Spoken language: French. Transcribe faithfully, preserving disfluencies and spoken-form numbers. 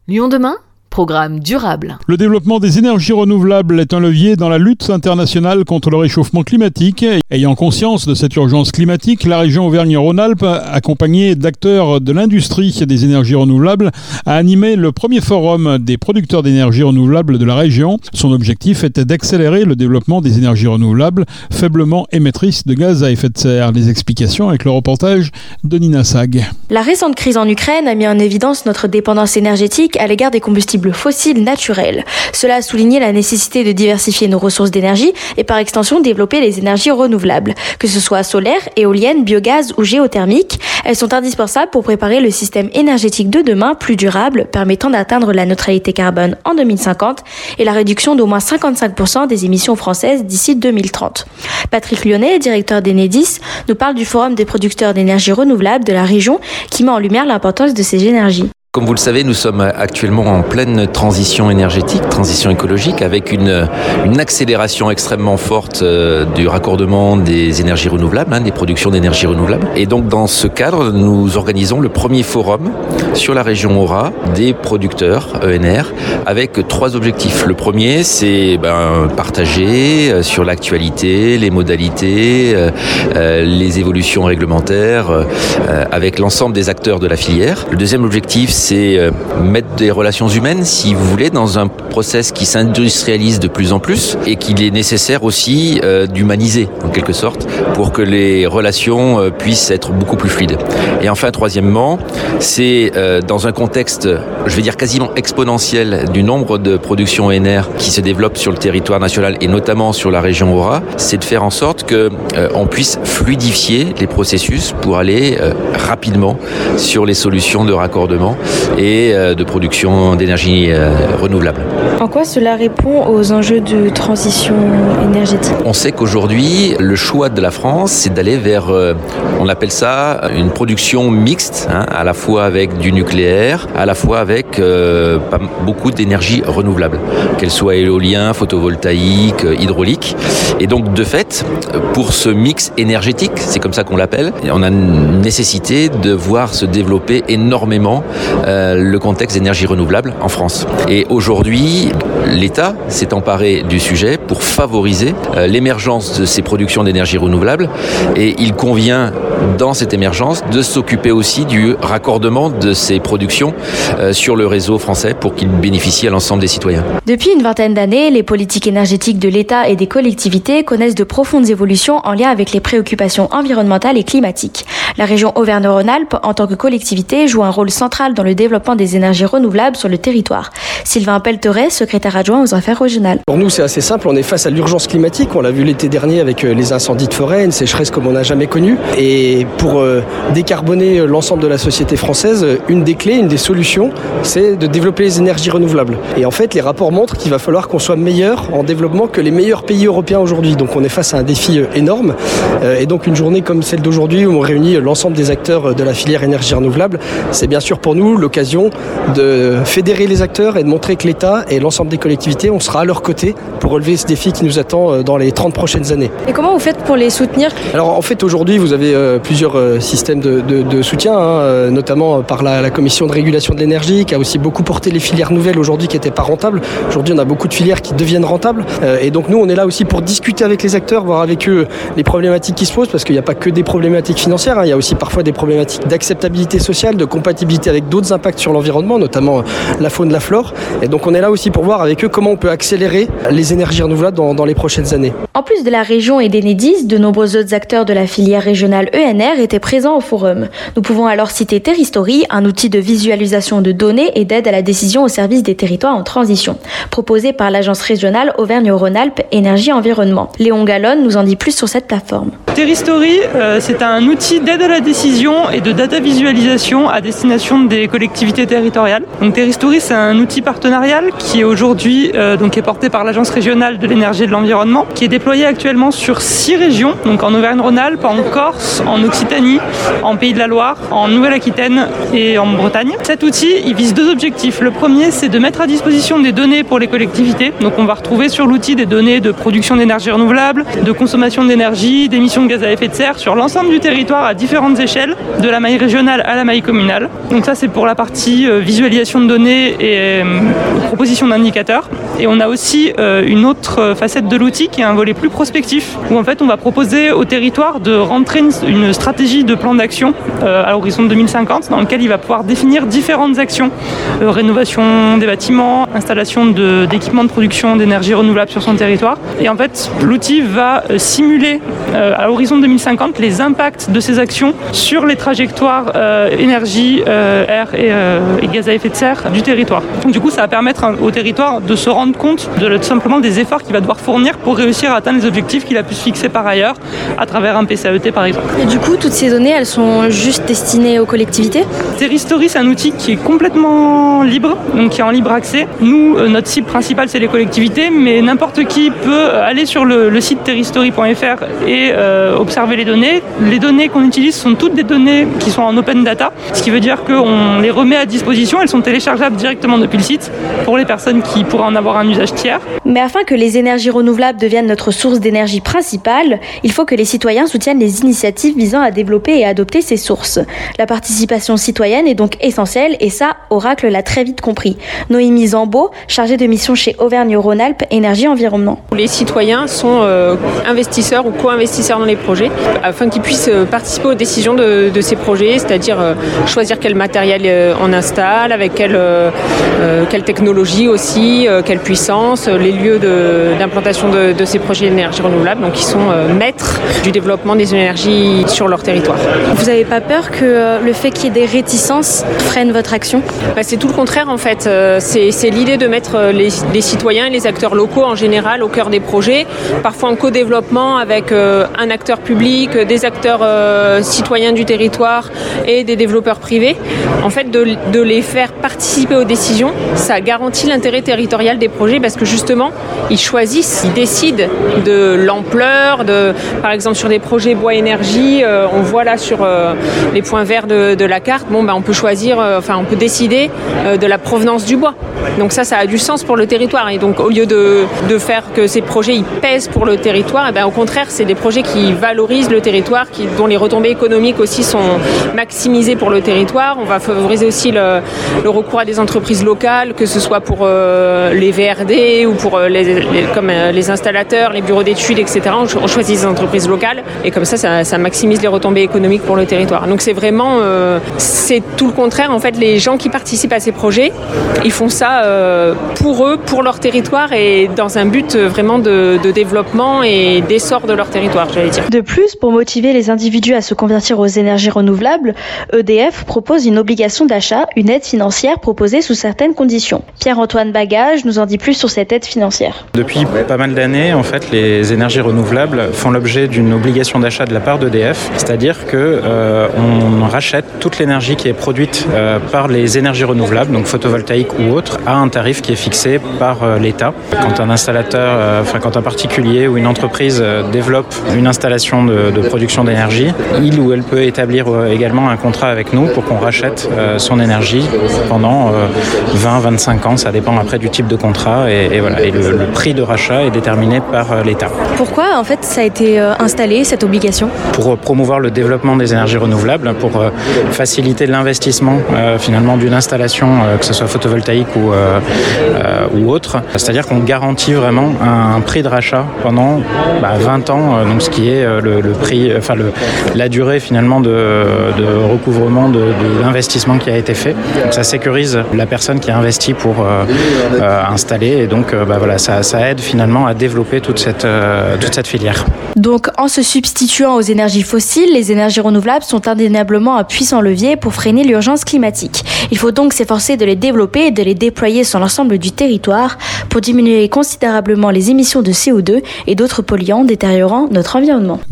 Lyon demain, programme durable. Le développement des énergies renouvelables est un levier dans la lutte internationale contre le réchauffement climatique. Ayant conscience de cette urgence climatique, la région Auvergne-Rhône-Alpes, accompagnée d'acteurs de l'industrie des énergies renouvelables, a animé le premier forum des producteurs d'énergie renouvelable de la région. Son objectif était d'accélérer le développement des énergies renouvelables faiblement émettrices de gaz à effet de serre. Les explications avec le reportage de Nina Sag. La récente crise en Ukraine a mis en évidence notre dépendance énergétique à l'égard des combustibles fossiles naturels. Cela a souligné la nécessité de diversifier nos ressources d'énergie et par extension développer les énergies renouvelables. Que ce soit solaire, éolienne, biogaz ou géothermique, elles sont indispensables pour préparer le système énergétique de demain plus durable, permettant d'atteindre la neutralité carbone en deux mille cinquante et la réduction d'au moins cinquante-cinq pour cent des émissions françaises d'ici deux mille trente. Patrick Lyonnais, directeur d'Enedis, nous parle du forum des producteurs d'énergie renouvelable de la région qui met en lumière l'importance de ces énergies. Comme vous le savez, nous sommes actuellement en pleine transition énergétique, transition écologique, avec une, une accélération extrêmement forte euh, du raccordement des énergies renouvelables, hein, des productions d'énergie renouvelable. Et donc, dans ce cadre, nous organisons le premier forum sur la région Aura des producteurs E N R avec trois objectifs. Le premier, c'est ben, partager euh, sur l'actualité, les modalités, euh, euh, les évolutions réglementaires euh, avec l'ensemble des acteurs de la filière. Le deuxième objectif, c'est mettre des relations humaines, si vous voulez, dans un process qui s'industrialise de plus en plus et qu'il est nécessaire aussi euh, d'humaniser, en quelque sorte, pour que les relations euh, puissent être beaucoup plus fluides. Et enfin, troisièmement, c'est euh, dans un contexte, je vais dire quasiment exponentiel du nombre de productions O N R qui se développent sur le territoire national et notamment sur la région Aura, c'est de faire en sorte que euh, on puisse fluidifier les processus pour aller euh, rapidement sur les solutions de raccordement et de production d'énergie renouvelable. En quoi cela répond aux enjeux de transition énergétique ? On sait qu'aujourd'hui, le choix de la France, c'est d'aller vers, on appelle ça une production mixte, hein, à la fois avec du nucléaire, à la fois avec euh, beaucoup d'énergie renouvelable, qu'elle soit éolien, photovoltaïque, hydraulique. Et donc, de fait, pour ce mix énergétique, c'est comme ça qu'on l'appelle, on a une nécessité de voir se développer énormément Euh, le contexte d'énergie renouvelable en France. Et aujourd'hui, l'État s'est emparé du sujet pour favoriser euh, l'émergence de ces productions d'énergie renouvelable et il convient dans cette émergence de s'occuper aussi du raccordement de ces productions euh, sur le réseau français pour qu'ils bénéficient à l'ensemble des citoyens. Depuis une vingtaine d'années, les politiques énergétiques de l'État et des collectivités connaissent de profondes évolutions en lien avec les préoccupations environnementales et climatiques. La région Auvergne-Rhône-Alpes, en tant que collectivité, joue un rôle central dans le développement des énergies renouvelables sur le territoire. Sylvain Pelteret, secrétaire adjoint aux affaires régionales. Pour nous, c'est assez simple. On est face à l'urgence climatique. On l'a vu l'été dernier avec les incendies de forêt, une sécheresse comme on n'a jamais connue. Et pour euh, décarboner l'ensemble de la société française, une des clés, une des solutions, c'est de développer les énergies renouvelables. Et en fait, les rapports montrent qu'il va falloir qu'on soit meilleur en développement que les meilleurs pays européens aujourd'hui. Donc on est face à un défi énorme. Et donc une journée comme celle d'aujourd'hui où on réunit l'ensemble des acteurs de la filière énergie renouvelable, c'est bien sûr pour nous l'occasion de fédérer les acteurs et de montrer que l'État et l'ensemble des collectivités, on sera à leur côté pour relever ce défi qui nous attend dans les trente prochaines années. Et comment vous faites pour les soutenir ? Alors en fait aujourd'hui vous avez euh, plusieurs euh, systèmes de, de, de soutien, hein, euh, notamment par la, la commission de régulation de l'énergie qui a aussi beaucoup porté les filières nouvelles aujourd'hui qui n'étaient pas rentables. Aujourd'hui on a beaucoup de filières qui deviennent rentables euh, et donc nous on est là aussi pour discuter avec les acteurs, voir avec eux les problématiques qui se posent parce qu'il n'y a pas que des problématiques financières, hein, il y a aussi parfois des problématiques d'acceptabilité sociale, de compatibilité avec d'autres impacts sur l'environnement, notamment la faune, la flore. Et donc on est là aussi pour voir avec eux comment on peut accélérer les énergies renouvelables dans, dans les prochaines années. En plus de la région et d'Enedis, de nombreux autres acteurs de la filière régionale E N R étaient présents au forum. Nous pouvons alors citer Terristory, un outil de visualisation de données et d'aide à la décision au service des territoires en transition, proposé par l'agence régionale Auvergne-Rhône-Alpes Énergie Environnement. Léon Gallon nous en dit plus sur cette plateforme. Terristory, euh, c'est un outil d'aide à la décision et de data visualisation à destination des collectivités territoriales. Donc Terristory, c'est un outil partenarial qui est aujourd'hui euh, donc est porté par l'Agence régionale de l'énergie et de l'environnement, qui est déployé actuellement sur six régions, donc en Auvergne-Rhône-Alpes, en Corse, en Occitanie, en Pays de la Loire, en Nouvelle-Aquitaine et en Bretagne. Cet outil, il vise deux objectifs. Le premier, c'est de mettre à disposition des données pour les collectivités. Donc on va retrouver sur l'outil des données de production d'énergie renouvelable, de consommation d'énergie, d'émissions de gaz à effet de serre sur l'ensemble du territoire à différentes échelles, de la maille régionale à la maille communale. Donc ça, c'est pour la partie euh, visualisation de données et euh, proposition d'indicateurs. Et on a aussi euh, une autre facette de l'outil qui est un volet plus prospectif, où en fait on va proposer au territoire de rentrer une, une stratégie de plan d'action euh, à l'horizon de deux mille cinquante, dans lequel il va pouvoir définir différentes actions, euh, rénovation des bâtiments, installation de, d'équipements de production d'énergie renouvelable sur son territoire. Et en fait, l'outil va euh, simuler euh, à l'horizon de deux mille cinquante les impacts de ces actions sur les trajectoires euh, énergie, euh, air et, euh, et gaz à effet de serre du territoire. Donc, du coup, ça va permettre hein, au territoire de se rendre compte de, tout simplement des efforts qu'il va devoir fournir pour réussir à atteindre les objectifs qu'il a pu se fixer par ailleurs à travers un P C A E T par exemple. Et du coup, toutes ces données, elles sont juste destinées aux collectivités ? Terristory, c'est un outil qui est complètement libre, donc qui est en libre accès. Nous, euh, notre cible principale, c'est les collectivités, mais n'importe qui peut aller sur le, le site terristory point f r et euh, observer les données. Les données qu'on utilise sont toutes des données qui sont en open data, ce qui veut dire qu'on les remet à disposition. Elles sont téléchargeables directement depuis le site pour les personnes qui pourraient en avoir un usage tiers. Mais afin que les énergies renouvelables deviennent notre source d'énergie principale, il faut que les citoyens soutiennent les initiatives visant à développer et adopter ces sources. La participation citoyenne est donc essentielle et ça, Oracle l'a très vite compris. Noémie Zambeau, chargée de mission chez Auvergne-Rhône-Alpes Énergie Environnement. Les citoyens sont euh, investisseurs ou co-investisseurs dans les projets afin qu'ils puissent euh, participer aux décisions de, de ces projets, c'est-à-dire euh, choisir quel matériel euh, on installe, avec quelle, euh, euh, quelle technologie aussi, euh, quelle puissance, euh, les lieux de, d'implantation de, de ces projets d'énergie renouvelable. Donc ils sont euh, maîtres du développement des énergies sur leur territoire. Vous n'avez pas peur que euh, le fait qu'il y ait des réticences freine votre action ? Bah, c'est tout le contraire en fait. Euh, c'est, c'est l'idée de mettre les, les citoyens et les acteurs locaux en général au cœur des projets, parfois en co-développement avec euh, un acteur public, des acteurs euh, citoyens du territoire et des développeurs privés. En fait, de, de les faire participer aux décisions, ça garantit l'intérêt territorial des projets parce que justement, ils choisissent, ils décident de l'ampleur, de, par exemple sur des projets bois énergie, euh, on voit là sur euh, les points verts de, de la carte, bon, ben, on peut choisir, euh, enfin on peut décider euh, de la provenance du bois. Donc ça, ça a du sens pour le territoire. Et donc au lieu de, de faire que ces projets ils pèsent pour le territoire, et ben, au contraire, c'est des projets qui valorisent le territoire, qui, dont les retombées économiques aussi sont maximisées pour le territoire. On va favoriser aussi le, le recours à des entreprises locales, que ce soit pour euh, les V R D ou pour euh, les, les, comme, euh, les installateurs, les bureaux d'études, et cetera. On, on choisit des entreprises locales et comme ça, ça, ça maximise les retombées économiques pour le territoire. Donc c'est vraiment, euh, c'est tout le contraire. En fait, les gens qui participent à ces projets, ils font ça euh, pour eux, pour leur territoire et dans un but vraiment de, de développement et d'essor de leur territoire, j'allais dire. De plus, pour motiver les individus à se convertir aux énergies renouvelables, E D F propose une obligation d'achat, une aide financière proposée sous certaines conditions. Pierre-Antoine Bagage nous en dit plus sur cette aide financière. Depuis pas mal d'années, en fait, les énergies renouvelables font l'objet d'une obligation d'achat de la part d'E D F, c'est-à-dire que euh, on rachète toute l'énergie qui est produite euh, par les énergies renouvelables, donc photovoltaïques ou autres, à un tarif qui est fixé par euh, l'État. Quand un installateur, euh, enfin quand un particulier ou une entreprise euh, développe une installation de, de production d'énergie, il ou elle peut établir euh, également un contrat avec nous pour qu'on rachète euh, son énergie pendant euh, vingt à vingt-cinq ans, ça dépend après du type de contrat et, et voilà. Et le, le prix de rachat est déterminé par euh, l'État. Pourquoi en fait ça a été euh, installé cette obligation ? Pour euh, promouvoir le développement des énergies renouvelables, pour euh, faciliter l'investissement euh, finalement d'une installation, euh, que ce soit photovoltaïque ou, euh, euh, ou autre. C'est-à-dire qu'on garantit vraiment un, un prix de rachat pendant bah, vingt ans, euh, donc ce qui est euh, le, le prix, enfin le, la durée finalement de, de recouvrement de, de l'investissement qui a été fait. Donc ça sécurise la personne qui a investi pour euh, euh, installer et donc euh, bah, voilà, ça, ça aide finalement à développer toute cette, euh, toute cette filière. Donc en se substituant aux énergies fossiles, les énergies renouvelables sont indéniablement un puissant levier pour freiner l'urgence climatique. Il faut donc s'efforcer de les développer et de les déployer sur l'ensemble du territoire pour diminuer considérablement les émissions de C O deux et d'autres polluants détériorant notre environnement.